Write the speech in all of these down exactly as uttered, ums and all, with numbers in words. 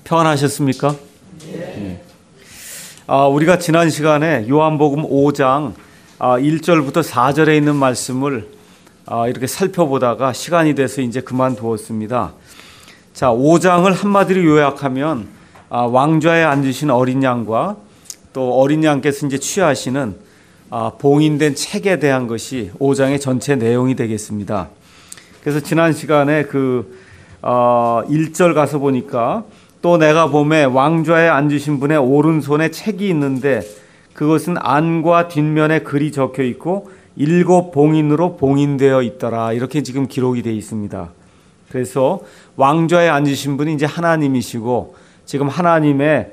평안하셨습니까? 네. 아, 우리가 지난 시간에 요한복음 오 장 아, 일 절부터 사 절에 있는 말씀을 아, 이렇게 살펴보다가 시간이 돼서 이제 그만두었습니다. 자, 오 장을 한마디로 요약하면 아, 왕좌에 앉으신 어린 양과 또 어린 양께서 이제 취하시는 아, 봉인된 책에 대한 것이 오 장의 전체 내용이 되겠습니다. 그래서 지난 시간에 그 어, 일 절 가서 보니까 또 내가 보매 왕좌에 앉으신 분의 오른손에 책이 있는데 그것은 안과 뒷면에 글이 적혀 있고 일곱 봉인으로 봉인되어 있더라. 이렇게 지금 기록이 되어 있습니다. 그래서 왕좌에 앉으신 분이 이제 하나님이시고 지금 하나님의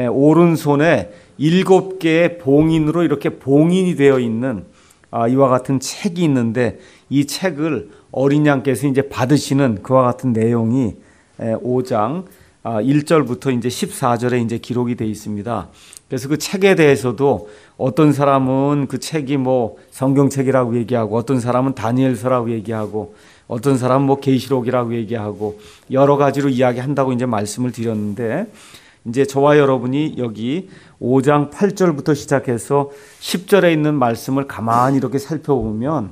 오른손에 일곱 개의 봉인으로 이렇게 봉인이 되어 있는 이와 같은 책이 있는데 이 책을 어린 양께서 이제 받으시는 그와 같은 내용이 오 장 일 절부터 이제 십사 절에 이제 기록이 되어 있습니다. 그래서 그 책에 대해서도 어떤 사람은 그 책이 뭐 성경책이라고 얘기하고 어떤 사람은 다니엘서라고 얘기하고 어떤 사람은 뭐 계시록이라고 얘기하고 여러 가지로 이야기한다고 이제 말씀을 드렸는데 이제 저와 여러분이 여기 오 장 팔 절부터 시작해서 십 절에 있는 말씀을 가만히 이렇게 살펴보면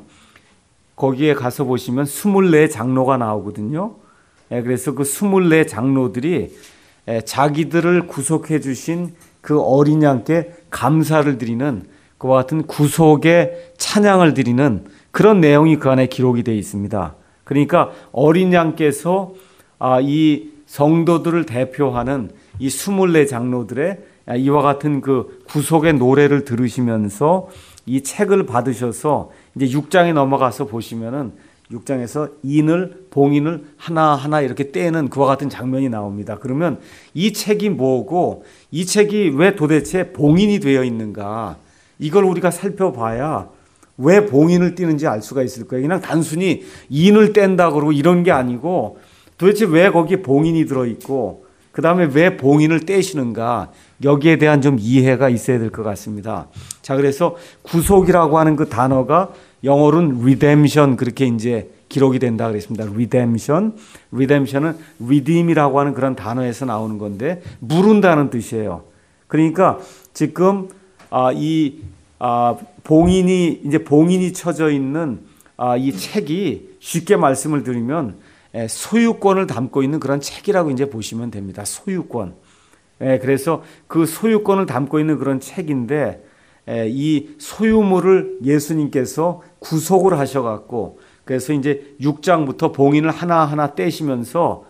거기에 가서 보시면 스물네 장로가 나오거든요. 그래서 그 스물네 장로들이 자기들을 구속해 주신 그 어린 양께 감사를 드리는 그와 같은 구속의 찬양을 드리는 그런 내용이 그 안에 기록이 되어 있습니다. 그러니까 어린 양께서 이 성도들을 대표하는 이 스물네 장로들의 이와 같은 그 구속의 노래를 들으시면서 이 책을 받으셔서 이제 육 장에 넘어가서 보시면은 육 장에서 인을 봉인을 하나하나 이렇게 떼는 그와 같은 장면이 나옵니다. 그러면 이 책이 뭐고 이 책이 왜 도대체 봉인이 되어 있는가 이걸 우리가 살펴봐야 왜 봉인을 띄는지 알 수가 있을 거예요. 그냥 단순히 인을 뗀다 그러고 이런 게 아니고 도대체 왜 거기에 봉인이 들어있고 그 다음에 왜 봉인을 떼시는가 여기에 대한 좀 이해가 있어야 될 것 같습니다. 자, 그래서 구속이라고 하는 그 단어가 영어로는 redemption 그렇게 이제 기록이 된다 그랬습니다. redemption, redemption은 redeem이라고 하는 그런 단어에서 나오는 건데 물은다는 뜻이에요. 그러니까 지금 아, 이 아, 봉인이 이제 봉인이 쳐져 있는 아, 이 책이 쉽게 말씀을 드리면 소유권을 담고 있는 그런 책이라고 이제 보시면 됩니다. 소유권. 예, 그래서 그 소유권을 담고 있는 그런 책인데 예, 이 소유물을 예수님께서 구속을 하셔갖고 그래서 이제 육 장부터 봉인을 하나하나 떼시면서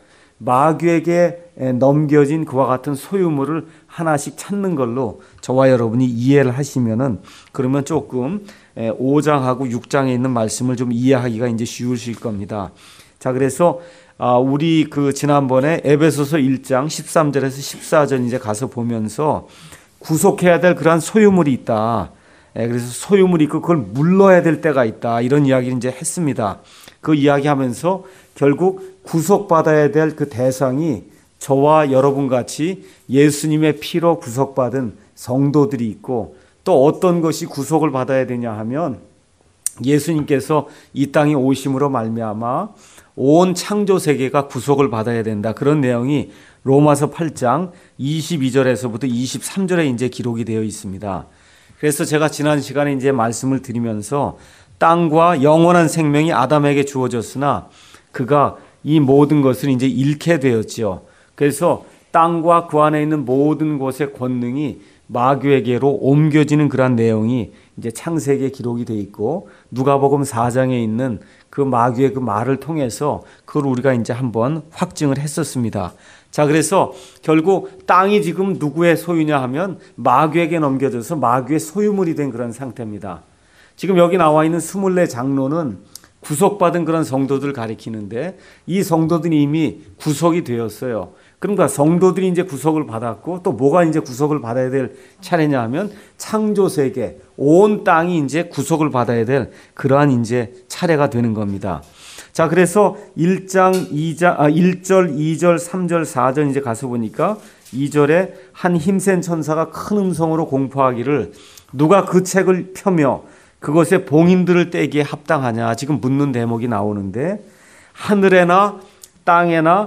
마귀에게 넘겨진 그와 같은 소유물을 하나씩 찾는 걸로 저와 여러분이 이해를 하시면은 그러면 조금 오 장하고 육 장에 있는 말씀을 좀 이해하기가 이제 쉬우실 겁니다. 자, 그래서 우리 그 지난번에 에베소서 일 장 십삼 절에서 십사 절 이제 가서 보면서 구속해야 될 그러한 소유물이 있다. 그래서 소유물이 있고 그걸 물러야 될 때가 있다. 이런 이야기를 이제 했습니다. 그 이야기하면서 결국 구속받아야 될 그 대상이 저와 여러분 같이 예수님의 피로 구속받은 성도들이 있고 또 어떤 것이 구속을 받아야 되냐 하면 예수님께서 이 땅에 오심으로 말미암아 온 창조 세계가 구속을 받아야 된다. 그런 내용이 로마서 팔 장 이십이 절에서부터 이십삼 절에 이제 기록이 되어 있습니다. 그래서 제가 지난 시간에 이제 말씀을 드리면서 땅과 영원한 생명이 아담에게 주어졌으나 그가 이 모든 것을 이제 잃게 되었지요. 그래서 땅과 그 안에 있는 모든 곳의 권능이 마귀에게로 옮겨지는 그런 내용이 이제 창세기에 기록이 되어 있고 누가복음 사 장에 있는 그 마귀의 그 말을 통해서 그걸 우리가 이제 한번 확증을 했었습니다. 자, 그래서 결국 땅이 지금 누구의 소유냐 하면 마귀에게 넘겨져서 마귀의 소유물이 된 그런 상태입니다. 지금 여기 나와 있는 스물네 장로는 구속받은 그런 성도들을 가리키는데 이 성도들이 이미 구속이 되었어요. 그러니까 성도들이 이제 구속을 받았고 또 뭐가 이제 구속을 받아야 될 차례냐 하면 창조 세계 온 땅이 이제 구속을 받아야 될 그러한 이제 차례가 되는 겁니다. 자, 그래서 일 장, 이 장, 아, 일 절, 이 절, 삼 절, 사 절 이제 가서 보니까 이 절에 한 힘센 천사가 큰 음성으로 공포하기를 누가 그 책을 펴며 그것에 봉인들을 떼기에 합당하냐 지금 묻는 대목이 나오는데 하늘에나 땅에나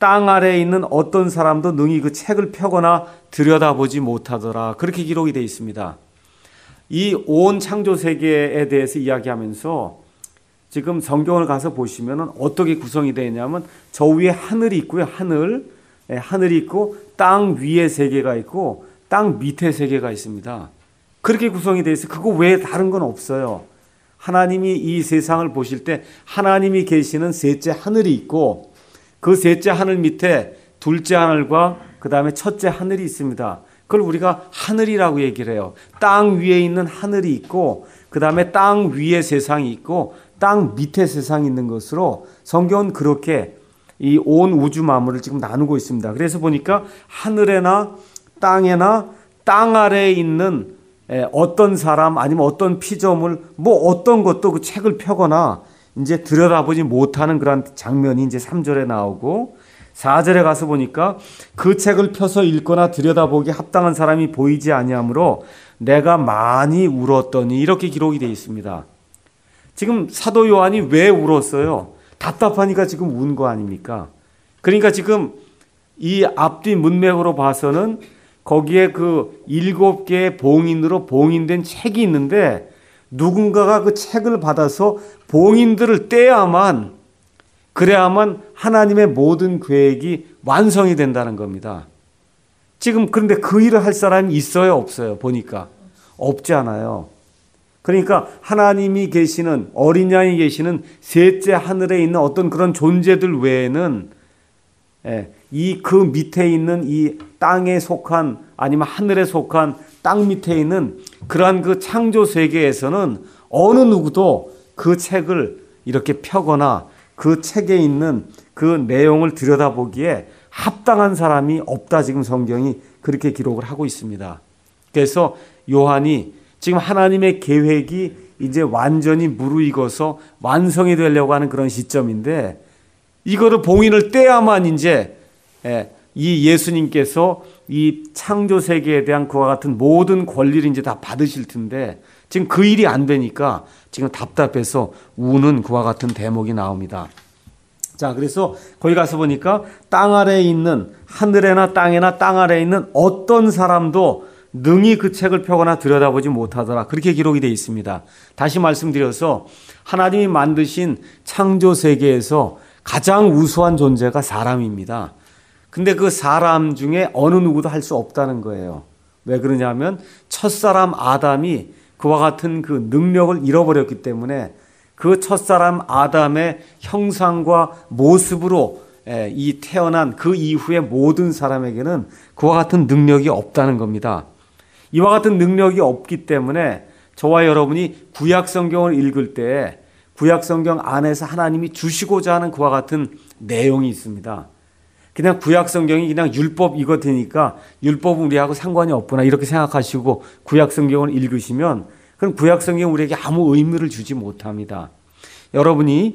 땅 아래에 있는 어떤 사람도 능히 그 책을 펴거나 들여다보지 못하더라. 그렇게 기록이 되어 있습니다. 이 온 창조 세계에 대해서 이야기하면서 지금 성경을 가서 보시면 어떻게 구성이 되어 있냐면 저 위에 하늘이 있고요. 하늘, 예, 하늘이 있고 땅 위에 세계가 있고 땅 밑에 세계가 있습니다. 그렇게 구성이 되어 있어요. 그거 외에 다른 건 없어요. 하나님이 이 세상을 보실 때 하나님이 계시는 셋째 하늘이 있고 그 셋째 하늘 밑에 둘째 하늘과 그 다음에 첫째 하늘이 있습니다. 그걸 우리가 하늘이라고 얘기를 해요. 땅 위에 있는 하늘이 있고 그 다음에 땅 위에 세상이 있고 땅 밑에 세상이 있는 것으로 성경은 그렇게 이 온 우주 만물을 지금 나누고 있습니다. 그래서 보니까 하늘에나 땅에나 땅 아래에 있는 어떤 사람 아니면 어떤 피조물 뭐 어떤 것도 그 책을 펴거나 이제 들여다보지 못하는 그런 장면이 이제 삼 절에 나오고 사 절에 가서 보니까 그 책을 펴서 읽거나 들여다보기 합당한 사람이 보이지 아니하므로 내가 많이 울었더니 이렇게 기록이 되어 있습니다. 지금 사도 요한이 왜 울었어요? 답답하니까 지금 운 거 아닙니까? 그러니까 지금 이 앞뒤 문맥으로 봐서는 거기에 그 일곱 개의 봉인으로 봉인된 책이 있는데 누군가가 그 책을 받아서 봉인들을 떼야만 그래야만 하나님의 모든 계획이 완성이 된다는 겁니다. 지금 그런데 그 일을 할 사람이 있어요, 없어요? 보니까 없지 않아요. 그러니까 하나님이 계시는 어린 양이 계시는 셋째 하늘에 있는 어떤 그런 존재들 외에는 이 그 밑에 있는 이 땅에 속한 아니면 하늘에 속한 땅 밑에 있는 그러한 그 창조 세계에서는 어느 누구도 그 책을 이렇게 펴거나 그 책에 있는 그 내용을 들여다보기에 합당한 사람이 없다. 지금 성경이 그렇게 기록을 하고 있습니다. 그래서 요한이 지금 하나님의 계획이 이제 완전히 무르익어서 완성이 되려고 하는 그런 시점인데 이거를 봉인을 떼야만 이제 이 예수님께서 이 창조 세계에 대한 그와 같은 모든 권리를 이제 다 받으실 텐데 지금 그 일이 안 되니까 지금 답답해서 우는 그와 같은 대목이 나옵니다. 자, 그래서 거기 가서 보니까 땅 아래에 있는 하늘에나 땅에나 땅 아래에 있는 어떤 사람도 능히 그 책을 펴거나 들여다보지 못하더라. 그렇게 기록이 되어 있습니다. 다시 말씀드려서 하나님이 만드신 창조 세계에서 가장 우수한 존재가 사람입니다. 근데 그 사람 중에 어느 누구도 할 수 없다는 거예요. 왜 그러냐면 첫사람 아담이 그와 같은 그 능력을 잃어버렸기 때문에 그 첫사람 아담의 형상과 모습으로 이 태어난 그 이후의 모든 사람에게는 그와 같은 능력이 없다는 겁니다. 이와 같은 능력이 없기 때문에 저와 여러분이 구약 성경을 읽을 때 구약 성경 안에서 하나님이 주시고자 하는 그와 같은 내용이 있습니다. 그냥 구약 성경이 그냥 율법 이거 되니까 율법은 우리하고 상관이 없구나 이렇게 생각하시고 구약 성경을 읽으시면 그럼 구약 성경은 우리에게 아무 의미를 주지 못합니다. 여러분이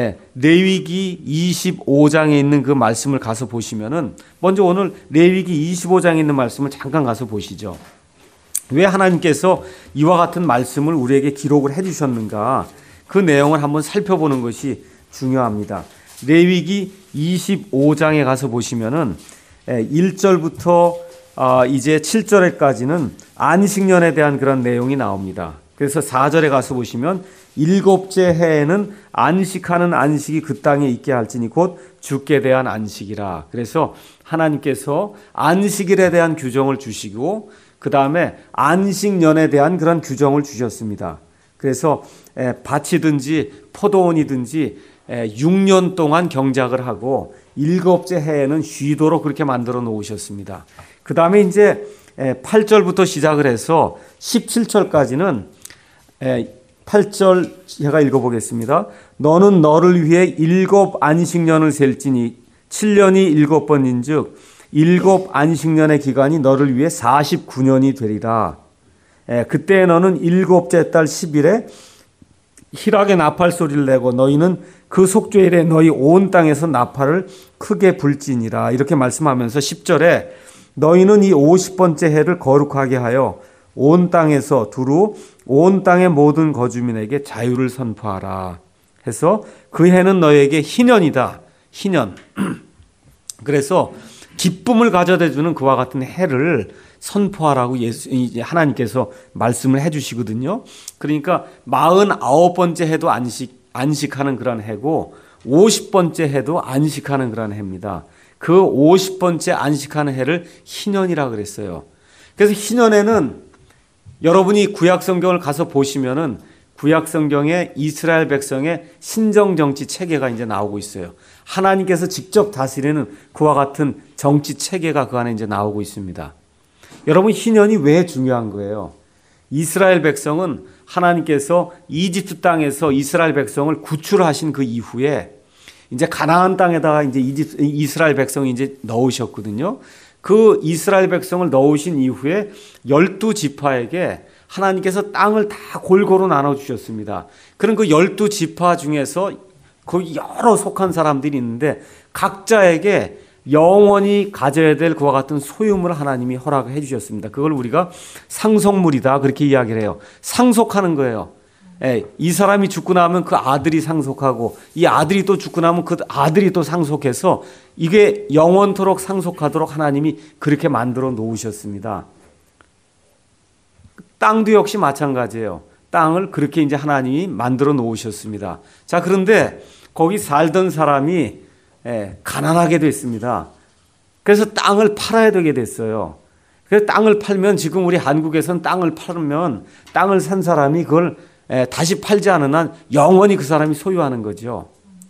레위기 이십오 장에 있는 그 말씀을 가서 보시면은 먼저 오늘 레위기 이십오 장에 있는 말씀을 잠깐 가서 보시죠. 왜 하나님께서 이와 같은 말씀을 우리에게 기록을 해 주셨는가? 그 내용을 한번 살펴보는 것이 중요합니다. 레위기 이십오 장에 가서 보시면은 일 절부터 이제 칠 절에까지는 안식년에 대한 그런 내용이 나옵니다. 그래서 사 절에 가서 보시면 일곱째 해에는 안식하는 안식이 그 땅에 있게 할지니 곧 주께 대한 안식이라. 그래서 하나님께서 안식일에 대한 규정을 주시고 그 다음에 안식년에 대한 그런 규정을 주셨습니다. 그래서 밭이든지 포도원이든지 육 년 동안 경작을 하고 일곱째 해에는 쉬도록 그렇게 만들어 놓으셨습니다. 그 다음에 이제 팔 절부터 시작을 해서 십칠 절까지는 팔 절 제가 읽어보겠습니다. 너는 너를 위해 일곱 안식년을 셀지니 칠 년이 일곱 번인 즉 일곱 안식년의 기간이 너를 위해 사십구 년이 되리라. 그때 너는 일곱째 달 십 일에 희락의 나팔 소리를 내고 너희는 그 속죄일에 너희 온 땅에서 나팔을 크게 불지니라. 이렇게 말씀하면서 십 절에 너희는 이 오십 번째 해를 거룩하게 하여 온 땅에서 두루 온 땅의 모든 거주민에게 자유를 선포하라 해서 그 해는 너희에게 희년이다. 희년. 그래서 기쁨을 가져다 주는 그와 같은 해를 선포하라고 예수, 하나님께서 말씀을 해주시거든요. 그러니까 마흔아홉 번째 해도 안식, 안식하는 그런 해고 오십 번째 해도 안식하는 그런 해입니다. 그 오십 번째 안식하는 해를 희년이라 그랬어요. 그래서 희년에는 여러분이 구약 성경을 가서 보시면은 구약 성경에 이스라엘 백성의 신정 정치 체계가 이제 나오고 있어요. 하나님께서 직접 다스리는 그와 같은 정치 체계가 그 안에 이제 나오고 있습니다. 여러분, 희년이 왜 중요한 거예요? 이스라엘 백성은 하나님께서 이집트 땅에서 이스라엘 백성을 구출하신 그 이후에 이제 가나안 땅에다가 이제 이집, 이스라엘 백성이 이제 넣으셨거든요. 그 이스라엘 백성을 넣으신 이후에 열두 지파에게 하나님께서 땅을 다 골고루 나눠주셨습니다. 그런 그 열두 지파 중에서 거기 여러 속한 사람들이 있는데 각자에게 영원히 가져야 될 그와 같은 소유물을 하나님이 허락해 주셨습니다. 그걸 우리가 상속물이다 그렇게 이야기를 해요. 상속하는 거예요. 예, 이 사람이 죽고 나면 그 아들이 상속하고 이 아들이 또 죽고 나면 그 아들이 또 상속해서 이게 영원토록 상속하도록 하나님이 그렇게 만들어 놓으셨습니다. 땅도 역시 마찬가지예요. 땅을 그렇게 이제 하나님이 만들어 놓으셨습니다. 자, 그런데 거기 살던 사람이 예, 가난하게 됐습니다. 그래서 땅을 팔아야 되게 됐어요. 그래서 땅을 팔면 지금 우리 한국에서는 땅을 팔면 땅을 산 사람이 그걸 예, 다시 팔지 않은 한 영원히 그 사람이 소유하는 거죠.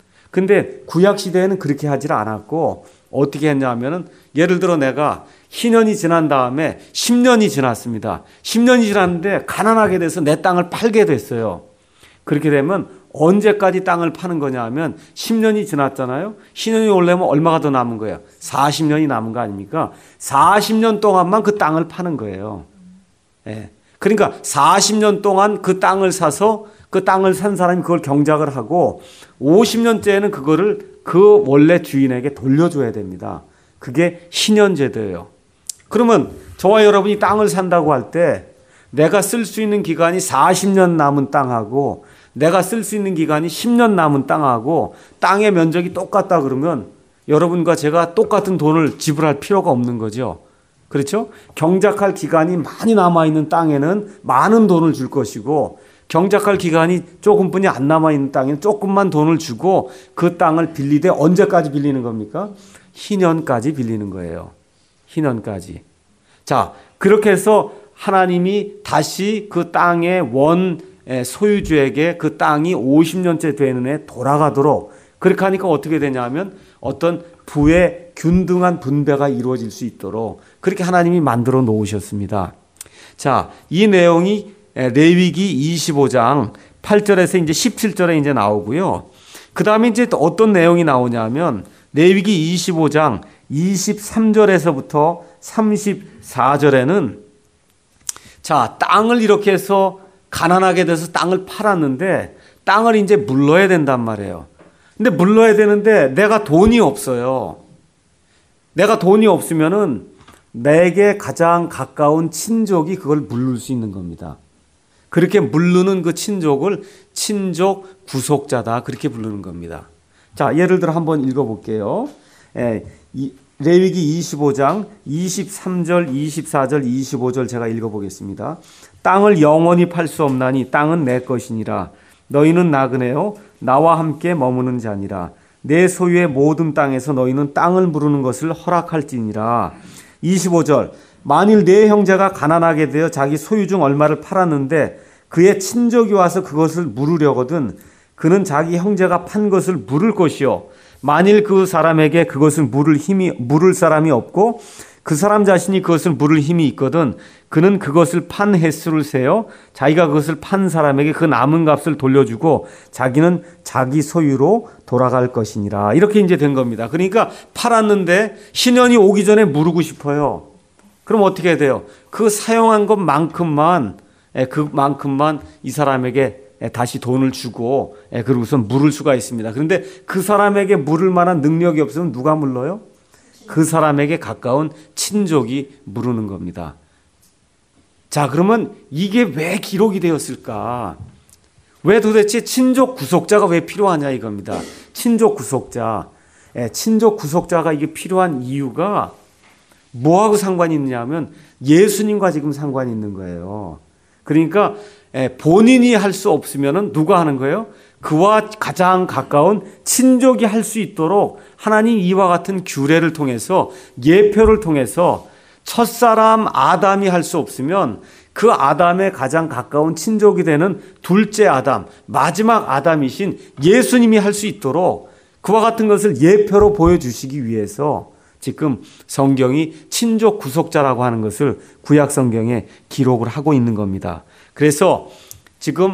근데 구약 시대에는 그렇게 하질 않았고 어떻게 했냐면은 예를 들어 내가 희년이 지난 다음에 십 년이 지났습니다. 십 년이 지났는데 가난하게 돼서 내 땅을 팔게 됐어요. 그렇게 되면 언제까지 땅을 파는 거냐 하면 십 년이 지났잖아요. 희년이 오려면 얼마가 더 남은 거예요? 사십 년이 남은 거 아닙니까? 사십 년 동안만 그 땅을 파는 거예요. 예. 그러니까 사십 년 동안 그 땅을 사서 그 땅을 산 사람이 그걸 경작을 하고 오십 년째에는 그거를 그 원래 주인에게 돌려줘야 됩니다. 그게 희년제도예요. 그러면 저와 여러분이 땅을 산다고 할 때 내가 쓸 수 있는 기간이 사십 년 남은 땅하고 내가 쓸 수 있는 기간이 십 년 남은 땅하고 땅의 면적이 똑같다 그러면 여러분과 제가 똑같은 돈을 지불할 필요가 없는 거죠. 그렇죠? 경작할 기간이 많이 남아있는 땅에는 많은 돈을 줄 것이고 경작할 기간이 조금뿐이 안 남아있는 땅에는 조금만 돈을 주고 그 땅을 빌리되 언제까지 빌리는 겁니까? 희년까지 빌리는 거예요. 희년까지. 자, 그렇게 해서 하나님이 다시 그 땅의 원 소유주에게 그 땅이 오십 년째 되는 해 돌아가도록 그렇게 하니까 어떻게 되냐면 어떤 부의 균등한 분배가 이루어질 수 있도록 그렇게 하나님이 만들어 놓으셨습니다. 자, 이 내용이 레위기 이십오 장 팔 절에서 이제 십칠 절에 이제 나오고요. 그 다음에 이제 또 어떤 내용이 나오냐면 레위기 이십오 장 이십삼 절에서부터 삼십사 절에는 자, 땅을 이렇게 해서 가난하게 돼서 땅을 팔았는데 땅을 이제 물러야 된단 말이에요. 근데 물러야 되는데 내가 돈이 없어요. 내가 돈이 없으면은 내게 가장 가까운 친족이 그걸 물를 수 있는 겁니다. 그렇게 물르는 그 친족을 친족 구속자다 그렇게 부르는 겁니다. 자, 예를 들어 한번 읽어볼게요. 예, 이, 레위기 이십오 장 이십삼 절, 이십사 절, 이십오 절 제가 읽어보겠습니다. 땅을 영원히 팔 수 없나니 땅은 내 것이니라. 너희는 나그네요 나와 함께 머무는 자니라. 내 소유의 모든 땅에서 너희는 땅을 무르는 것을 허락할지니라. 이십오 절 만일 내 형제가 가난하게 되어 자기 소유 중 얼마를 팔았는데 그의 친족이 와서 그것을 물으려거든 그는 자기 형제가 판 것을 물을 것이요 만일 그 사람에게 그것을 물을 힘이 물을 사람이 없고 그 사람 자신이 그것을 물을 힘이 있거든 그는 그것을 판 횟수를 세어 자기가 그것을 판 사람에게 그 남은 값을 돌려주고 자기는 자기 소유로 돌아갈 것이니라. 이렇게 이제 된 겁니다. 그러니까 팔았는데 희년이 오기 전에 물고 싶어요. 그럼 어떻게 해야 돼요? 그 사용한 것만큼만 그만큼만 이 사람에게 다시 돈을 주고 그러고선 물을 수가 있습니다. 그런데 그 사람에게 물을 만한 능력이 없으면 누가 물러요? 그 사람에게 가까운 친족이 물으는 겁니다. 자, 그러면 이게 왜 기록이 되었을까? 왜 도대체 친족 구속자가 왜 필요하냐 이겁니다. 친족 구속자. 예, 친족 구속자가 이게 필요한 이유가 뭐하고 상관이 있느냐 하면 예수님과 지금 상관이 있는 거예요. 그러니까 예, 본인이 할 수 없으면 누가 하는 거예요? 그와 가장 가까운 친족이 할 수 있도록 하나님 이와 같은 규례를 통해서 예표를 통해서 첫사람 아담이 할 수 없으면 그 아담의 가장 가까운 친족이 되는 둘째 아담, 마지막 아담이신 예수님이 할 수 있도록 그와 같은 것을 예표로 보여주시기 위해서 지금 성경이 친족 구속자라고 하는 것을 구약 성경에 기록을 하고 있는 겁니다. 그래서 지금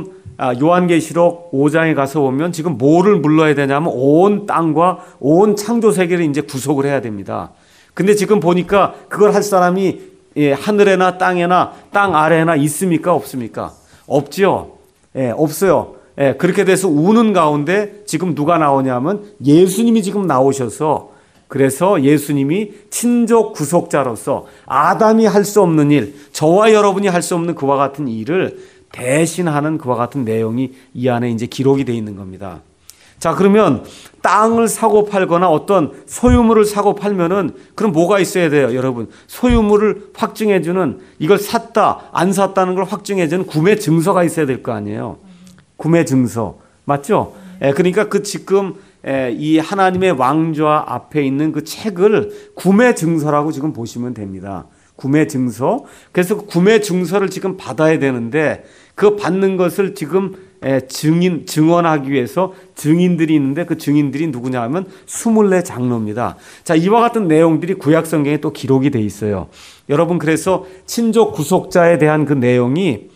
요한계시록 오 장에 가서 보면 지금 뭐를 물러야 되냐면 온 땅과 온 창조 세계를 이제 구속을 해야 됩니다. 근데 지금 보니까 그걸 할 사람이 하늘에나 땅에나 땅 아래에나 있습니까? 없습니까? 없지요. 예, 없어요. 예, 그렇게 돼서 우는 가운데 지금 누가 나오냐면 예수님이 지금 나오셔서 그래서 예수님이 친족 구속자로서 아담이 할 수 없는 일, 저와 여러분이 할 수 없는 그와 같은 일을 대신하는 그와 같은 내용이 이 안에 이제 기록이 되어 있는 겁니다. 자, 그러면 땅을 사고 팔거나 어떤 소유물을 사고 팔면은 그럼 뭐가 있어야 돼요, 여러분? 소유물을 확증해주는, 이걸 샀다, 안 샀다는 걸 확증해주는 구매 증서가 있어야 될 거 아니에요. 구매 증서. 맞죠? 예, 그러니까 그 지금 예, 이 하나님의 왕좌 앞에 있는 그 책을 구매 증서라고 지금 보시면 됩니다. 구매 증서. 그래서 그 구매 증서를 지금 받아야 되는데 그 받는 것을 지금 증인, 증언하기 위해서 증인들이 있는데 그 증인들이 누구냐 하면 스물네 장로입니다. 자, 이와 같은 내용들이 구약 성경에 또 기록이 돼 있어요. 여러분, 그래서 친족 구속자에 대한 그 내용이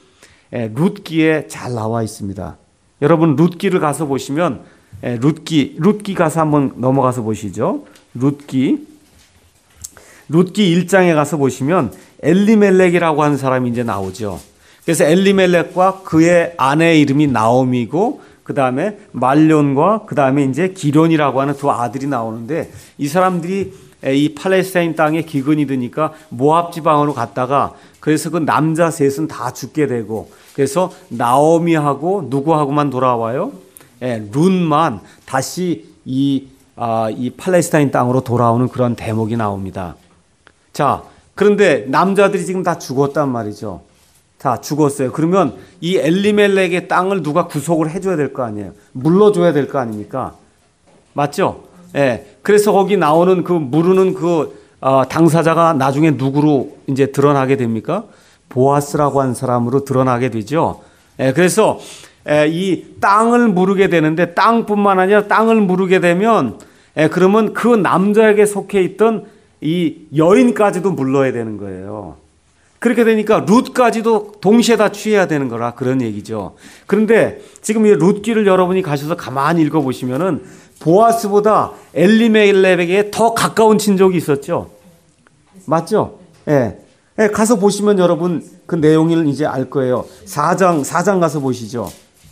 룻기에 잘 나와 있습니다. 여러분, 룻기를 가서 보시면 룻기, 룻기 가서 한번 넘어가서 보시죠. 룻기. 룻기 일 장에 가서 보시면 엘리멜렉이라고 하는 사람이 이제 나오죠. 그래서 엘리멜렉과 그의 아내의 이름이 나오미고 그 다음에 말론과 그 다음에 이제 기론이라고 하는 두 아들이 나오는데 이 사람들이 이 팔레스타인 땅에 기근이 드니까 모압 지방으로 갔다가 그래서 그 남자 셋은 다 죽게 되고 그래서 나오미하고 누구하고만 돌아와요? 예, 룬만 다시 이, 아, 이 팔레스타인 땅으로 돌아오는 그런 대목이 나옵니다. 자, 그런데 남자들이 지금 다 죽었단 말이죠. 다 죽었어요. 그러면 이 엘리멜렉의 땅을 누가 구속을 해줘야 될 거 아니에요. 물러줘야 될 거 아닙니까? 맞죠? 예. 그래서 거기 나오는 그 물르는 그 어, 당사자가 나중에 누구로 이제 드러나게 됩니까? 보아스라고 한 사람으로 드러나게 되죠. 예. 그래서 예, 이 땅을 물르게 되는데 땅뿐만 아니라 땅을 물르게 되면 예, 그러면 그 남자에게 속해 있던 이 여인까지도 물러야 되는 거예요. 그렇게 되니까 룻까지도 동시에 다 취해야 되는 거라 그런 얘기죠. 그런데 지금 이 룻기를 여러분이 가셔서 가만히 읽어보시면은 보아스보다 엘리멜렉에게 더 가까운 친족이 있었죠. 맞죠? 예. 예, 가서 보시면 여러분 그 내용을 이제 알 거예요. 사 장, 사 장 가서 보시죠.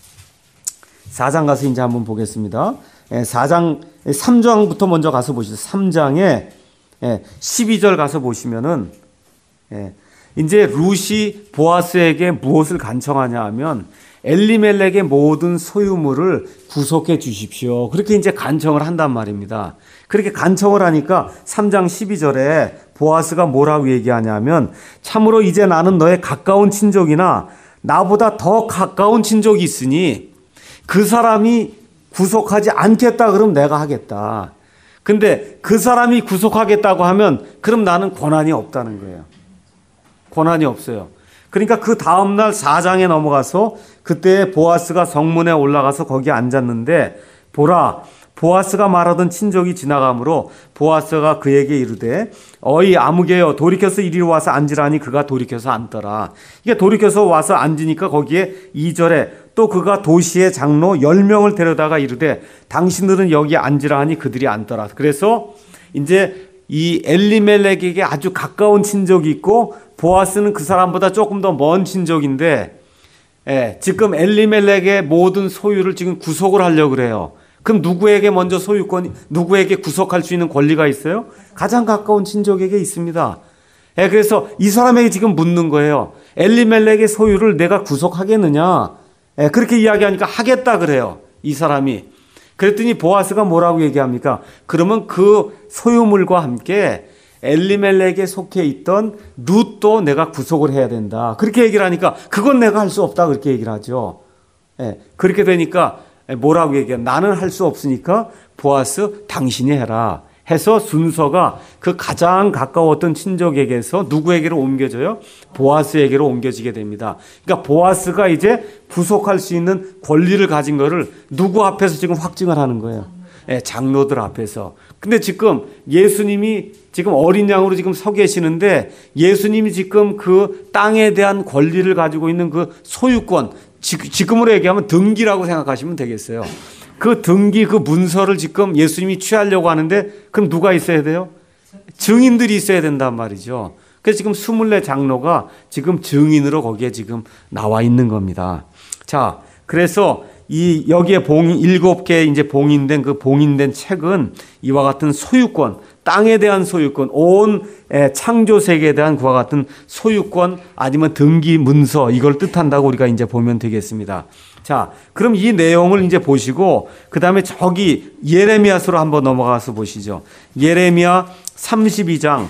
사 장 가서 이제 한번 보겠습니다. 예, 사 장, 삼 장부터 먼저 가서 보시죠. 삼 장에 예, 십이 절 가서 보시면은 예, 이제 룻이 보아스에게 무엇을 간청하냐 하면 엘리멜렉의 모든 소유물을 구속해 주십시오. 그렇게 이제 간청을 한단 말입니다. 그렇게 간청을 하니까 삼 장 십이 절에 보아스가 뭐라고 얘기하냐면 참으로 이제 나는 너의 가까운 친족이나 나보다 더 가까운 친족이 있으니 그 사람이 구속하지 않겠다 그러면 내가 하겠다. 근데 그 사람이 구속하겠다고 하면 그럼 나는 권한이 없다는 거예요. 권한이 없어요. 그러니까 그 다음날 사 장에 넘어가서 그때 보아스가 성문에 올라가서 거기 앉았는데 보라 보아스가 말하던 친족이 지나가므로 보아스가 그에게 이르되 어이 아무개여 돌이켜서 이리로 와서 앉으라니 그가 돌이켜서 앉더라. 이게 돌이켜서 와서 앉으니까 거기에 이 절에 또 그가 도시의 장로 열 명을 데려다가 이르되 당신들은 여기 앉으라 하니 그들이 앉더라. 그래서 이제 이 엘리멜렉에게 아주 가까운 친족이 있고 보아스는 그 사람보다 조금 더 먼 친족인데 예, 지금 엘리멜렉의 모든 소유를 지금 구속을 하려고 그래요. 그럼 누구에게 먼저 소유권이 누구에게 구속할 수 있는 권리가 있어요? 가장 가까운 친족에게 있습니다. 예, 그래서 이 사람에게 지금 묻는 거예요. 엘리멜렉의 소유를 내가 구속하겠느냐? 예, 그렇게 이야기하니까 하겠다 그래요. 이 사람이. 그랬더니 보아스가 뭐라고 얘기합니까? 그러면 그 소유물과 함께 엘리멜렉에 속해 있던 룻도 내가 구속을 해야 된다. 그렇게 얘기를 하니까 그건 내가 할 수 없다. 그렇게 얘기를 하죠. 예, 그렇게 되니까 뭐라고 얘기해? 나는 할 수 없으니까 보아스 당신이 해라. 해서 순서가 그 가장 가까웠던 친족에게서 누구에게로 옮겨져요? 보아스에게로 옮겨지게 됩니다. 그러니까 보아스가 이제 구속할 수 있는 권리를 가진 거를 누구 앞에서 지금 확증을 하는 거예요? 예, 장로들 앞에서. 근데 지금 예수님이 지금 어린 양으로 지금 서 계시는데 예수님이 지금 그 땅에 대한 권리를 가지고 있는 그 소유권, 지금으로 얘기하면 등기라고 생각하시면 되겠어요. 그 등기, 그 문서를 지금 예수님이 취하려고 하는데 그럼 누가 있어야 돼요? 증인들이 있어야 된단 말이죠. 그래서 지금 스물네 장로가 지금 증인으로 거기에 지금 나와 있는 겁니다. 자, 그래서 이 여기에 봉인 일곱 개 이제 봉인된 그 봉인된 책은 이와 같은 소유권, 땅에 대한 소유권, 온 창조 세계에 대한 그와 같은 소유권 아니면 등기 문서 이걸 뜻한다고 우리가 이제 보면 되겠습니다. 자, 그럼 이 내용을 이제 보시고 그다음에 저기 예레미야서로 한번 넘어가서 보시죠. 예레미야 삼십이 장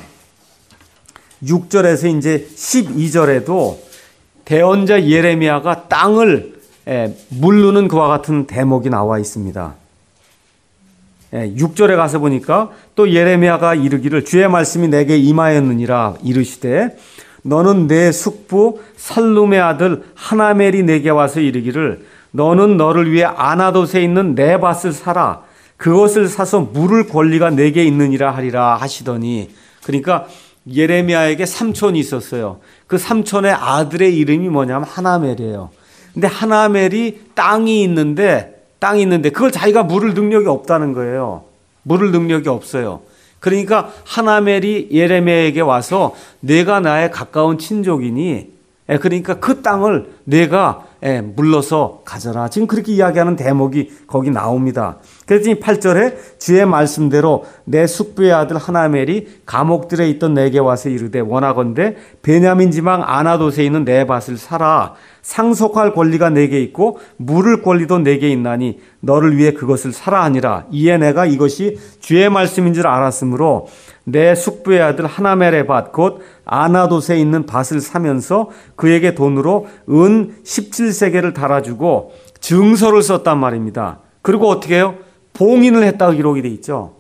육 절에서 이제 십이 절에도 대언자 예레미야가 땅을 예, 물르는 그와 같은 대목이 나와 있습니다. 예, 육 절에 가서 보니까 또 예레미야가 이르기를 주의 말씀이 내게 임하였느니라 이르시되 너는 내 숙부 살룸의 아들 하나멜이 내게 와서 이르기를 너는 너를 위해 아나돗에 있는 내 밭을 사라 그것을 사서 물을 권리가 내게 있느니라 하리라 하시더니 그러니까 예레미야에게 삼촌이 있었어요. 그 삼촌의 아들의 이름이 뭐냐면 하나멜이에요. 근데 하나멜이 땅이 있는데 땅이 있는데 그걸 자기가 물을 능력이 없다는 거예요. 물을 능력이 없어요. 그러니까 하나멜이 예레미야에게 와서 내가 나의 가까운 친족이니 그러니까 그 땅을 내가 물러서 가져라. 지금 그렇게 이야기하는 대목이 거기 나옵니다. 그래서 팔 절에 주의 말씀대로 내 숙부의 아들 하나멜이 감옥들에 있던 내게 와서 이르되 원하건대 베냐민 지방 아나돗에 있는 내 밭을 사라. 상속할 권리가 내게 있고 물을 권리도 내게 있나니 너를 위해 그것을 사라 하니라. 이에 내가 이것이 주의 말씀인 줄 알았으므로 내 숙부의 아들 하나멜의 밭 곧 아나돗에 있는 밭을 사면서 그에게 돈으로 은 십칠 세겔을 달아주고 증서를 썼단 말입니다. 그리고 어떻게 해요? 봉인을 했다고 기록이 돼 있죠.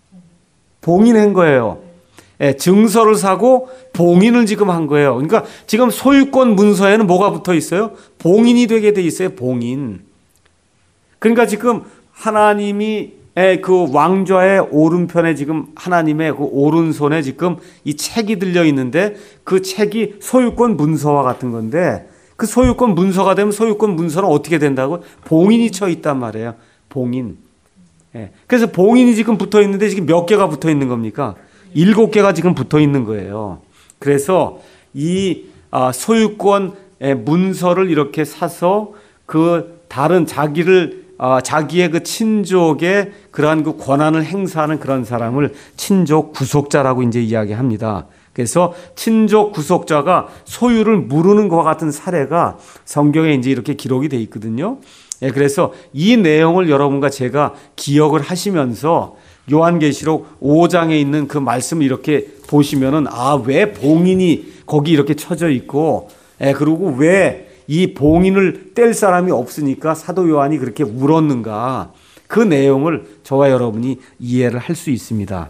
봉인한 거예요. 예, 증서를 사고 봉인을 지금 한 거예요. 그러니까 지금 소유권 문서에는 뭐가 붙어 있어요? 봉인이 되게 돼 있어요. 봉인. 그러니까 지금 하나님이 그 왕좌의 오른편에 지금 하나님의 그 오른손에 지금 이 책이 들려 있는데 그 책이 소유권 문서와 같은 건데 그 소유권 문서가 되면 소유권 문서는 어떻게 된다고? 봉인이 쳐 있단 말이에요. 봉인. 예. 그래서 봉인이 지금 붙어 있는데 지금 몇 개가 붙어 있는 겁니까? 일곱 개가 지금 붙어 있는 거예요. 그래서 이 소유권 문서를 이렇게 사서 그 다른 자기를 자기의 그 친족의 그러한 그 권한을 행사하는 그런 사람을 친족 구속자라고 이제 이야기합니다. 그래서 친족 구속자가 소유를 무르는 것과 같은 사례가 성경에 이제 이렇게 기록이 돼 있거든요. 예, 그래서 이 내용을 여러분과 제가 기억을 하시면서 요한계시록 오 장에 있는 그 말씀을 이렇게 보시면은 아, 왜 봉인이 거기 이렇게 쳐져 있고, 예, 그리고 왜 이 봉인을 뗄 사람이 없으니까 사도 요한이 그렇게 울었는가? 그 내용을 저와 여러분이 이해를 할 수 있습니다.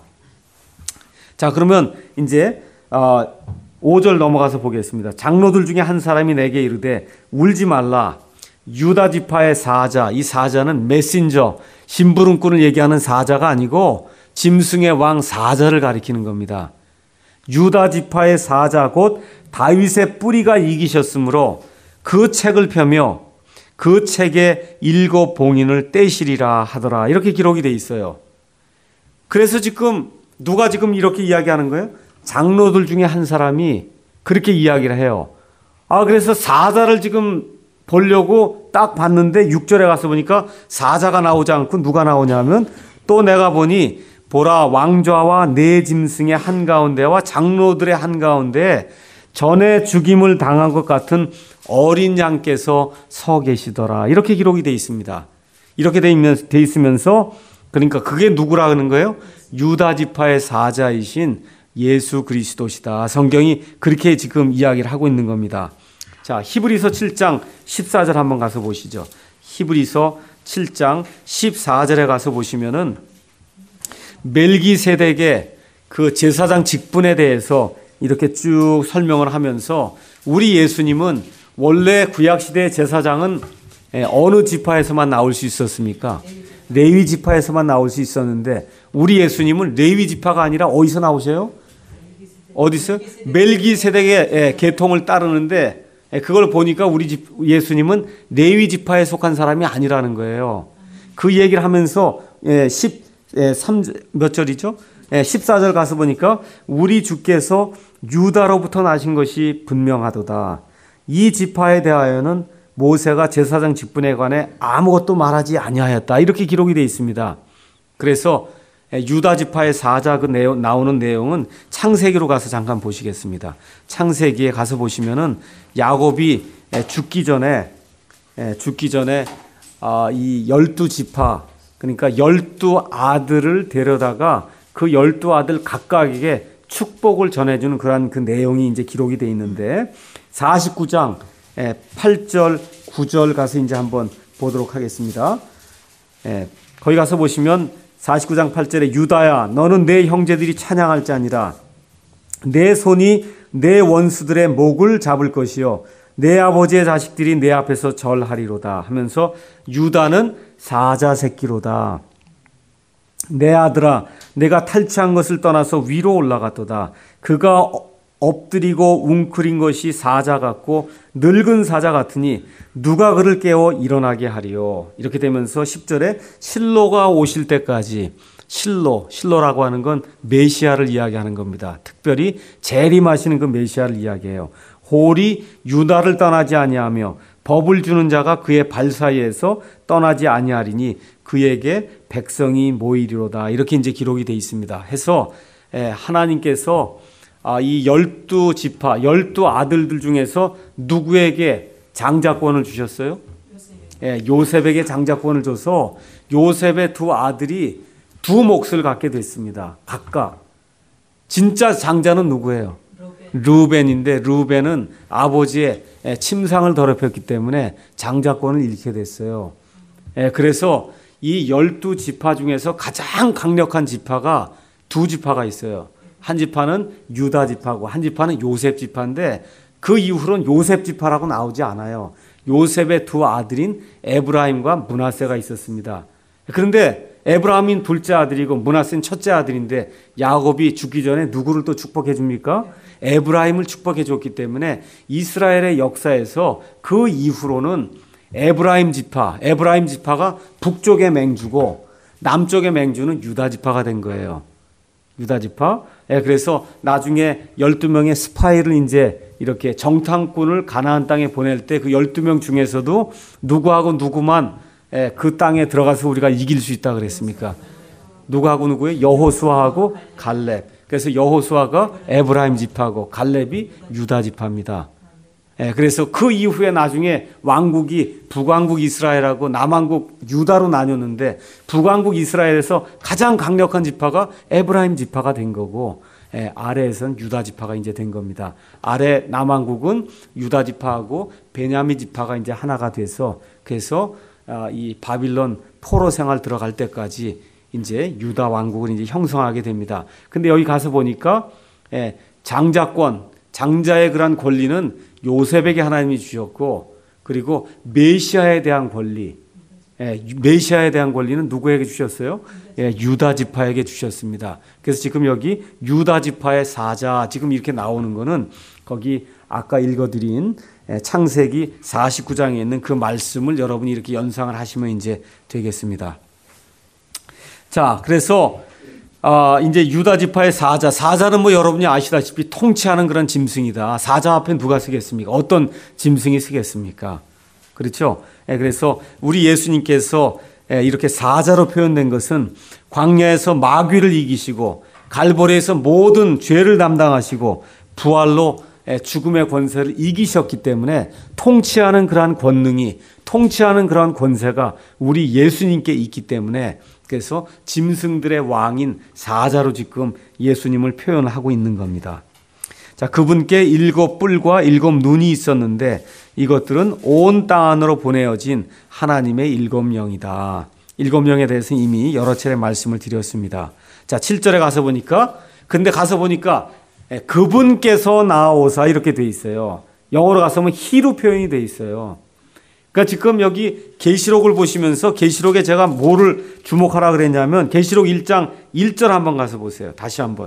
자, 그러면 이제 오 절 넘어가서 보겠습니다. 장로들 중에 한 사람이 내게 이르되 울지 말라. 유다 지파의 사자, 이 사자는 메신저, 심부름꾼을 얘기하는 사자가 아니고 짐승의 왕 사자를 가리키는 겁니다. 유다 지파의 사자 곧 다윗의 뿌리가 이기셨으므로 그 책을 펴며 그 책의 일곱 봉인을 떼시리라 하더라. 이렇게 기록이 돼 있어요. 그래서 지금 누가 지금 이렇게 이야기하는 거예요? 장로들 중에 한 사람이 그렇게 이야기를 해요. 아, 그래서 사자를 지금 보려고 딱 봤는데 육 절에 가서 보니까 사자가 나오지 않고 누가 나오냐면 또 내가 보니 보라 왕좌와 네 짐승의 한가운데와 장로들의 한가운데 전에 죽임을 당한 것 같은 어린 양께서 서 계시더라. 이렇게 기록이 되어 있습니다. 이렇게 돼, 있면, 돼 있으면서 그러니까 그게 누구라 하는 거예요? 유다 지파의 사자이신 예수 그리스도시다. 성경이 그렇게 지금 이야기를 하고 있는 겁니다. 자, 히브리서 칠 장 십사 절 한번 가서 보시죠. 히브리서 칠 장 십사 절에 가서 보시면은 멜기세덱의 그 제사장 직분에 대해서 이렇게 쭉 설명을 하면서 우리 예수님은 원래 구약시대의 제사장은 어느 지파에서만 나올 수 있었습니까? 레위 지파에서만 나올 수 있었는데 우리 예수님은 레위 지파가 아니라 어디서 나오셔요? 어디서? 멜기세덱의 계통을 따르는데 그걸 보니까 우리 집, 예수님은 레위 지파에 속한 사람이 아니라는 거예요. 그 얘기를 하면서 십삼 몇 절이죠? 십사 절 가서 보니까 우리 주께서 유다로부터 나신 것이 분명하도다. 이 지파에 대하여는 모세가 제사장 직분에 관해 아무것도 말하지 아니하였다. 이렇게 기록이 되어 있습니다. 그래서 유다 지파의 사자 그 내용, 나오는 내용은 창세기로 가서 잠깐 보시겠습니다. 창세기에 가서 보시면은 야곱이 죽기 전에 죽기 전에 이 열두 지파 그러니까 열두 아들을 데려다가 그 열두 아들 각각에게 축복을 전해주는 그러한 그 내용이 이제 기록이 되어 있는데 사십구 장 팔 절 구 절 가서 이제 한번 보도록 하겠습니다. 거기 가서 보시면 사십구 장 팔 절에 유다야 너는 내 형제들이 찬양할 자니라 내 손이 내 원수들의 목을 잡을 것이요 내 아버지의 자식들이 내 앞에서 절하리로다 하면서 유다는 사자 새끼로다. 내 아들아 내가 탈취한 것을 떠나서 위로 올라갔도다. 그가 엎드리고 웅크린 것이 사자 같고 늙은 사자 같으니 누가 그를 깨워 일어나게 하리요. 이렇게 되면서 십 절에 실로가 오실 때까지 실로, 실로라고 하는 건 메시아를 이야기하는 겁니다. 특별히 재림하시는 그 메시아를 이야기해요. 홀이 유다를 떠나지 아니하며 법을 주는 자가 그의 발 사이에서 떠나지 아니하리니 그에게 백성이 모이리로다. 이렇게 이제 기록이 되어 있습니다. 해서 하나님께서 이 열두 지파, 열두 아들들 중에서 누구에게 장자권을 주셨어요? 요셉. 요셉에게 장자권을 줘서 요셉의 두 아들이 두 몫을 갖게 됐습니다. 각각. 진짜 장자는 누구예요? 루벤인데 루벤은 아버지의 침상을 더럽혔기 때문에 장자권을 잃게 됐어요. 그래서 이 열두 지파 중에서 가장 강력한 지파가 두 지파가 있어요. 한 지파는 유다 지파고 한 지파는 요셉 지파인데 그 이후로는 요셉 지파라고 나오지 않아요. 요셉의 두 아들인 에브라임과 므낫세가 있었습니다. 그런데 에브라임은 둘째 아들이고 므낫세는 첫째 아들인데 야곱이 죽기 전에 누구를 또 축복해 줍니까? 에브라임을 축복해 줬기 때문에 이스라엘의 역사에서 그 이후로는 에브라임 지파, 에브라임 지파가 북쪽의 맹주고 남쪽의 맹주는 유다 지파가 된 거예요. 유다 지파. 그래서 나중에 열두 명의 스파이를 이제 이렇게 정탐꾼을 가나안 땅에 보낼 때 그 열두 명 중에서도 누구하고 누구만 그 땅에 들어가서 우리가 이길 수 있다 그랬습니까? 누구하고 누구예요? 여호수아하고 갈렙. 그래서 여호수아가 에브라임 지파고 갈렙이 유다 지파입니다. 그래서 그 이후에 나중에 왕국이 북왕국 이스라엘하고 남왕국 유다로 나뉘었는데 북왕국 이스라엘에서 가장 강력한 지파가 에브라임 지파가 된 거고 아래에서는 유다 지파가 이제 된 겁니다. 아래 남왕국은 유다 지파하고 베냐민 지파가 이제 하나가 돼서 그래서 이 바빌론 포로 생활 들어갈 때까지 이제 유다 왕국을 이제 형성하게 됩니다. 근데 여기 가서 보니까 장자권, 장자의 그런 권리는 요셉에게 하나님이 주셨고 그리고 메시아에 대한 권리, 메시아에 대한 권리는 누구에게 주셨어요? 유다 지파에게 주셨습니다. 그래서 지금 여기 유다 지파의 사자 지금 이렇게 나오는 거는 거기 아까 읽어드린 창세기 사십구 장에 있는 그 말씀을 여러분이 이렇게 연상을 하시면 이제 되겠습니다. 자, 그래서 아, 이제 유다 지파의 사자, 사자는 뭐 여러분이 아시다시피 통치하는 그런 짐승이다. 사자 앞에 누가 서겠습니까? 어떤 짐승이 서겠습니까? 그렇죠? 그래서 우리 예수님께서 이렇게 사자로 표현된 것은 광야에서 마귀를 이기시고 갈보리에서 모든 죄를 담당하시고 부활로 죽음의 권세를 이기셨기 때문에 통치하는 그러한 권능이, 통치하는 그러한 권세가 우리 예수님께 있기 때문에, 그래서 짐승들의 왕인 사자로 지금 예수님을 표현하고 있는 겁니다. 자, 그분께 일곱 뿔과 일곱 눈이 있었는데 이것들은 온 땅 안으로 보내어진 하나님의 일곱 영이다. 일곱 영에 대해서 이미 여러 차례 말씀을 드렸습니다. 자, 칠 절에 가서 보니까, 근데 가서 보니까 그분께서 나오사 이렇게 돼 있어요. 영어로 가서 보면 히로 표현이 돼 있어요. 그러니까 지금 여기 계시록을 보시면서 계시록에 제가 뭐를 주목하라 그랬냐면 계시록 일 장 일 절 한번 가서 보세요. 다시 한번.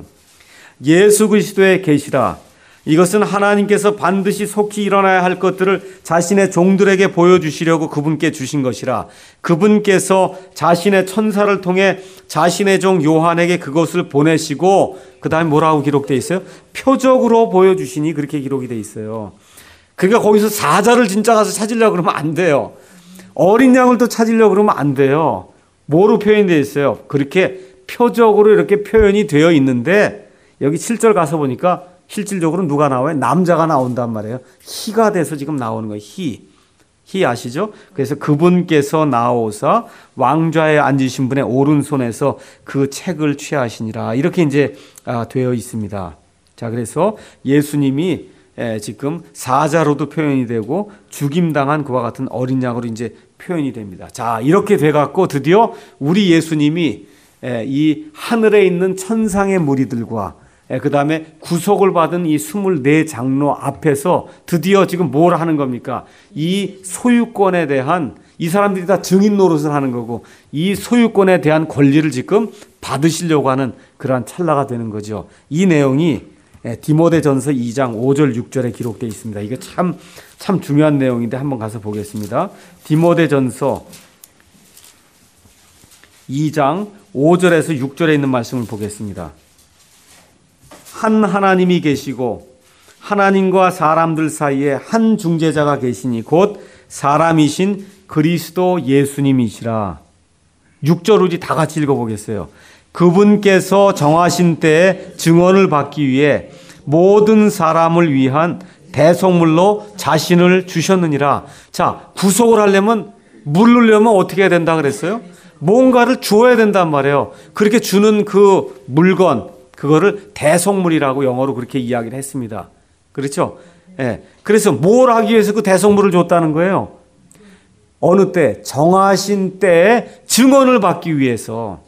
예수 그리스도의 계시라. 이것은 하나님께서 반드시 속히 일어나야 할 것들을 자신의 종들에게 보여주시려고 그분께 주신 것이라. 그분께서 자신의 천사를 통해 자신의 종 요한에게 그것을 보내시고, 그 다음에 뭐라고 기록되어 있어요? 표적으로 보여주시니, 그렇게 기록이 되어 있어요. 그러니까 거기서 사자를 진짜 가서 찾으려고 그러면 안 돼요. 어린 양을 또 찾으려고 그러면 안 돼요. 뭐로 표현되어 있어요? 그렇게 표적으로 이렇게 표현이 되어 있는데, 여기 칠 절 가서 보니까 실질적으로 누가 나와요? 남자가 나온단 말이에요. 희가 돼서 지금 나오는 거예요. 희. 희 아시죠? 그래서 그분께서 나오사 왕좌에 앉으신 분의 오른손에서 그 책을 취하시니라. 이렇게 이제 되어 있습니다. 자, 그래서 예수님이 지금 사자로도 표현이 되고 죽임당한 그와 같은 어린 양으로 이제 표현이 됩니다. 자, 이렇게 돼갖고 드디어 우리 예수님이 이 하늘에 있는 천상의 무리들과 그 다음에 구속을 받은 이 스물네 장로 앞에서 드디어 지금 뭘 하는 겁니까? 이 소유권에 대한, 이 사람들이 다 증인 노릇을 하는 거고, 이 소유권에 대한 권리를 지금 받으시려고 하는 그러한 찰나가 되는 거죠. 이 내용이 디모데전서 이 장 오 절 육 절에 기록되어 있습니다. 이게 참, 참 중요한 내용인데 한번 가서 보겠습니다. 디모데전서 이 장 오 절에서 육 절에 있는 말씀을 보겠습니다. 한 하나님이 계시고 하나님과 사람들 사이에 한 중재자가 계시니 곧 사람이신 그리스도 예수님이시라. 육 절 후지 다 같이 읽어보겠어요. 그분께서 정하신 때에 증언을 받기 위해 모든 사람을 위한 대속물로 자신을 주셨느니라. 자, 구속을 하려면, 물르려면 어떻게 해야 된다 그랬어요? 뭔가를 주어야 된단 말이에요. 그렇게 주는 그 물건, 그거를 대속물이라고 영어로 그렇게 이야기를 했습니다. 그렇죠? 예. 그래서 뭘 하기 위해서 그 대속물을 줬다는 거예요? 어느 때? 정하신 때에 증언을 받기 위해서.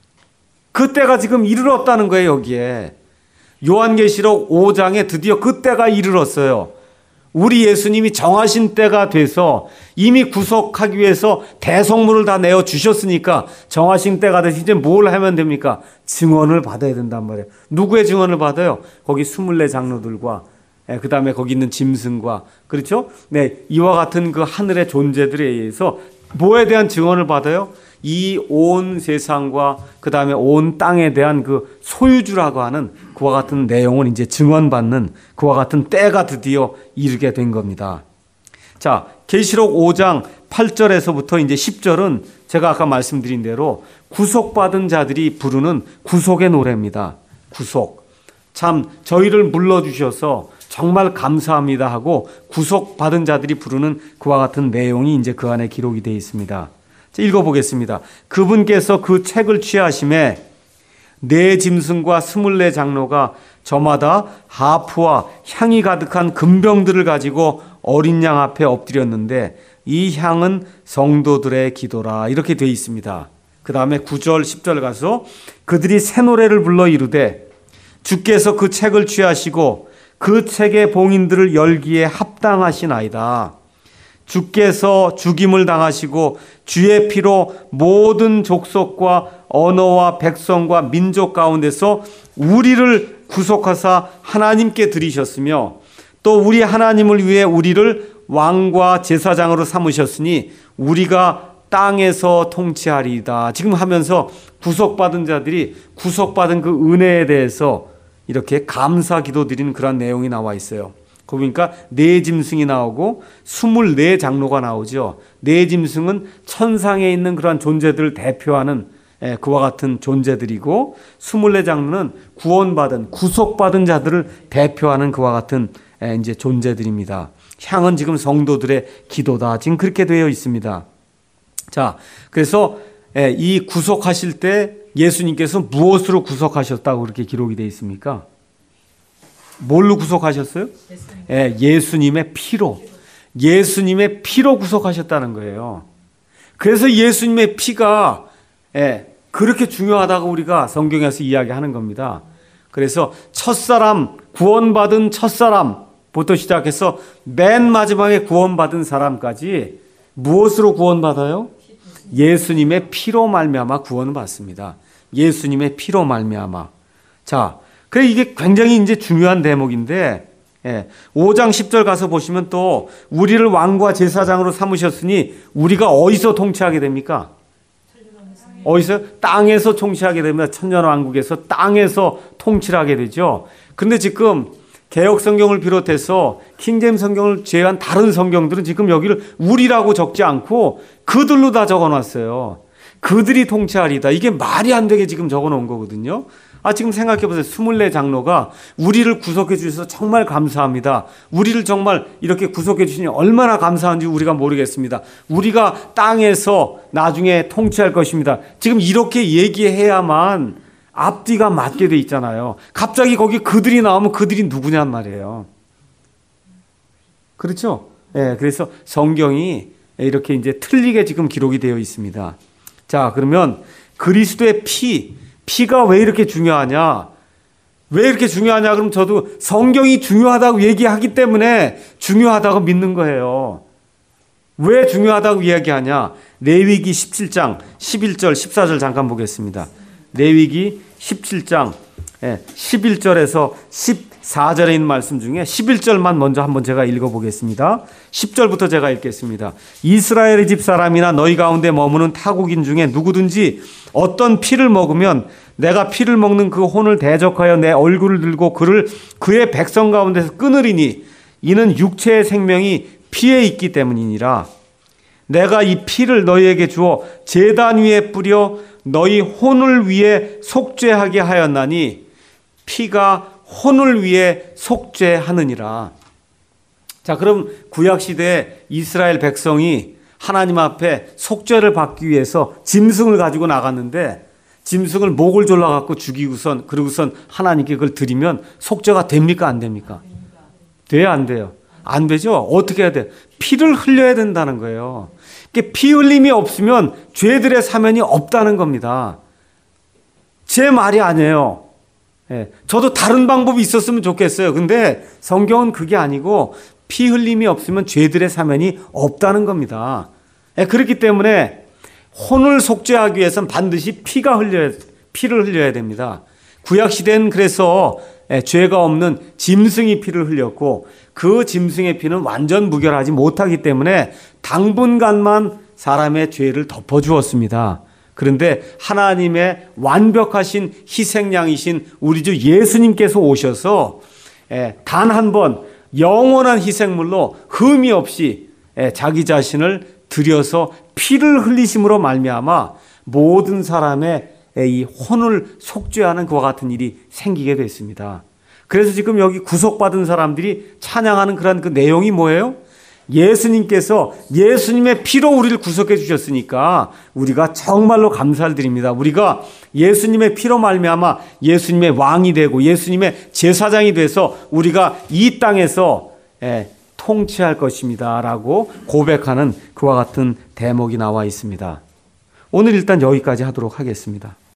그 때가 지금 이르렀다는 거예요, 여기에. 요한계시록 오 장에 드디어 그 때가 이르렀어요. 우리 예수님이 정하신 때가 돼서 이미 구속하기 위해서 대속물을 다 내어 주셨으니까 정하신 때가 돼서 이제 뭘 하면 됩니까? 증언을 받아야 된단 말이에요. 누구의 증언을 받아요? 거기 스물네 장로들과 그 다음에 거기 있는 짐승과, 그렇죠? 네, 이와 같은 그 하늘의 존재들에 의해서 뭐에 대한 증언을 받아요? 이 온 세상과 그 다음에 온 땅에 대한 그 소유주라고 하는 그와 같은 내용을 이제 증언받는 그와 같은 때가 드디어 이르게 된 겁니다. 자, 계시록 오 장 팔 절에서부터 이제 십 절은 제가 아까 말씀드린 대로 구속받은 자들이 부르는 구속의 노래입니다. 구속. 참 저희를 물러주셔서 정말 감사합니다 하고 구속받은 자들이 부르는 그와 같은 내용이 이제 그 안에 기록이 되어 있습니다. 자, 읽어보겠습니다. 그분께서 그 책을 취하심에 네 짐승과 스물네 장로가 저마다 하프와 향이 가득한 금병들을 가지고 어린 양 앞에 엎드렸는데 이 향은 성도들의 기도라. 이렇게 되어 있습니다. 그 다음에 구 절 십 절 가서 그들이 새 노래를 불러 이르되 주께서 그 책을 취하시고 그 책의 봉인들을 열기에 합당하시나이다. 주께서 죽임을 당하시고 주의 피로 모든 족속과 언어와 백성과 민족 가운데서 우리를 구속하사 하나님께 드리셨으며 또 우리 하나님을 위해 우리를 왕과 제사장으로 삼으셨으니 우리가 땅에서 통치하리이다. 지금 하면서 구속받은 자들이 구속받은 그 은혜에 대해서 이렇게 감사 기도 드리는 그런 내용이 나와 있어요. 그러니까 네 짐승이 나오고 스물네 장로가 나오죠. 네 짐승은 천상에 있는 그러한 존재들을 대표하는 그와 같은 존재들이고 스물네 장로는 구원받은 구속받은 자들을 대표하는 그와 같은 이제 존재들입니다. 향은 지금 성도들의 기도다. 지금 그렇게 되어 있습니다. 자, 그래서 이 구속하실 때 예수님께서 무엇으로 구속하셨다고 그렇게 기록이 되어 있습니까? 뭘로 구속하셨어요? 예, 예수님의 피로. 예수님의 피로 구속하셨다는 거예요. 그래서 예수님의 피가 예, 그렇게 중요하다고 우리가 성경에서 이야기하는 겁니다. 그래서 첫사람, 구원받은 첫사람부터 시작해서 맨 마지막에 구원받은 사람까지 무엇으로 구원받아요? 예수님의 피로 말미암아 구원을 받습니다. 예수님의 피로 말미암아. 자, 그래 이게 굉장히 이제 중요한 대목인데 예, 오 장 십 절 가서 보시면 또 우리를 왕과 제사장으로 삼으셨으니 우리가 어디서 통치하게 됩니까? 어디서? 땅에서 통치하게 됩니다. 천년왕국에서 땅에서 통치를 하게 되죠. 그런데 지금 개역 성경을 비롯해서 킹제임 성경을 제외한 다른 성경들은 지금 여기를 우리라고 적지 않고 그들로 다 적어놨어요. 그들이 통치하리다. 이게 말이 안 되게 지금 적어놓은 거거든요. 아, 지금 생각해보세요. 스물네 장로가 우리를 구속해 주셔서 정말 감사합니다. 우리를 정말 이렇게 구속해 주시니 얼마나 감사한지 우리가 모르겠습니다. 우리가 땅에서 나중에 통치할 것입니다. 지금 이렇게 얘기해야만 앞뒤가 맞게 돼 있잖아요. 갑자기 거기 그들이 나오면 그들이 누구냔 말이에요. 그렇죠? 예, 네, 그래서 성경이 이렇게 이제 틀리게 지금 기록이 되어 있습니다. 자, 그러면 그리스도의 피, 피가 왜 이렇게 중요하냐? 왜 이렇게 중요하냐? 그럼 저도 성경이 중요하다고 얘기하기 때문에 중요하다고 믿는 거예요. 왜 중요하다고 이야기하냐? 레위기 십칠 장 십일 절 십사 절 잠깐 보겠습니다. 레위기 십칠 장 십일 절에서 십사 절에 있는 말씀 중에 십일 절만 먼저 한번 제가 읽어보겠습니다. 십 절부터 제가 읽겠습니다. 이스라엘의 집 사람이나 너희 가운데 머무는 타국인 중에 누구든지 어떤 피를 먹으면 내가 피를 먹는 그 혼을 대적하여 내 얼굴을 들고 그를 그의 백성 가운데서 끊으리니 이는 육체의 생명이 피에 있기 때문이니라. 내가 이 피를 너희에게 주어 제단 위에 뿌려 너희 혼을 위해 속죄하게 하였나니 피가 혼을 위해 속죄하느니라. 자, 그럼 구약시대에 이스라엘 백성이 하나님 앞에 속죄를 받기 위해서 짐승을 가지고 나갔는데 짐승을 목을 졸라갖고 죽이고선 그러고선 하나님께 그걸 드리면 속죄가 됩니까? 안 됩니까? 돼요? 안 돼요? 안 되죠? 어떻게 해야 돼요? 피를 흘려야 된다는 거예요. 피 흘림이 없으면 죄들의 사면이 없다는 겁니다. 제 말이 아니에요. 예, 저도 다른 방법이 있었으면 좋겠어요. 근데 성경은 그게 아니고 피 흘림이 없으면 죄들의 사면이 없다는 겁니다. 예, 그렇기 때문에 혼을 속죄하기 위해서는 반드시 피가 흘려야, 피를 흘려야 됩니다. 구약시대는 그래서 예, 죄가 없는 짐승이 피를 흘렸고 그 짐승의 피는 완전 무결하지 못하기 때문에 당분간만 사람의 죄를 덮어주었습니다. 그런데 하나님의 완벽하신 희생양이신 우리 주 예수님께서 오셔서 단 한 번 영원한 희생물로 흠이 없이 자기 자신을 들여서 피를 흘리심으로 말미암아 모든 사람의 이 혼을 속죄하는 그와 같은 일이 생기게 됐습니다. 그래서 지금 여기 구속받은 사람들이 찬양하는 그런 그 내용이 뭐예요? 예수님께서 예수님의 피로 우리를 구속해 주셨으니까 우리가 정말로 감사를 드립니다. 우리가 예수님의 피로 말미암아 예수님의 왕이 되고 예수님의 제사장이 돼서 우리가 이 땅에서 예, 통치할 것입니다 라고 고백하는 그와 같은 대목이 나와 있습니다. 오늘 일단 여기까지 하도록 하겠습니다.